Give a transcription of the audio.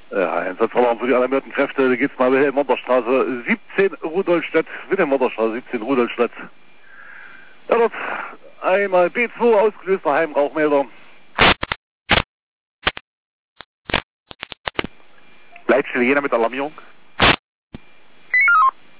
Ja, Einsatzalarm für die alarmierten Kräfte. Da geht's mal Wilhelm Monterstraße 17 Rudolstadt. Wilhelm Monterstraße 17 Rudolstadt. Ja, dort einmal B2 ausgelöster Heimrauchmelder. Leitstelle Jena mit Alarmierung.